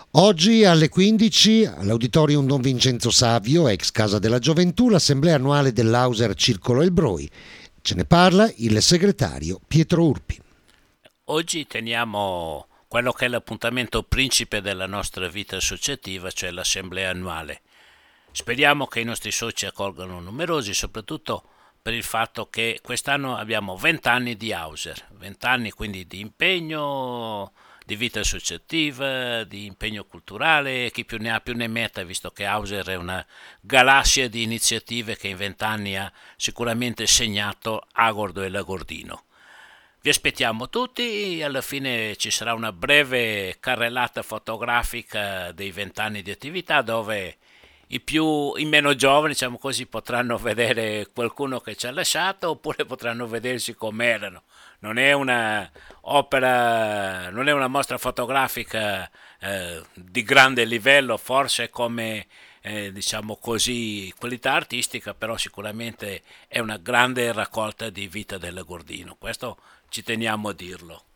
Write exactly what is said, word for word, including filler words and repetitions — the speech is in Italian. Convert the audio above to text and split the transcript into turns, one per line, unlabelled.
Oggi alle quindici all'Auditorium Don Vincenzo Savio, ex Casa della Gioventù, l'assemblea annuale dell'Auser Circolo El Broi. Ce ne parla il segretario Pietro Urpi.
Oggi teniamo quello che è l'appuntamento principe della nostra vita associativa, cioè l'assemblea annuale. Speriamo che i nostri soci accolgano numerosi, soprattutto per il fatto che quest'anno abbiamo venti anni di Auser, venti anni quindi di impegno, di vita associativa, di impegno culturale, chi più ne ha più ne metta, visto che Auser è una galassia di iniziative che in venti anni ha sicuramente segnato Agordo e Lagordino. Vi aspettiamo tutti, alla fine ci sarà una breve carrellata fotografica dei vent'anni di attività dove i più, i meno giovani, diciamo così, potranno vedere qualcuno che ci ha lasciato oppure potranno vedersi com'erano. Non è una opera, non è una mostra fotografica eh, di grande livello, forse come eh, diciamo così, qualità artistica, però sicuramente è una grande raccolta di vita del Gordino. Questo ci teniamo a dirlo.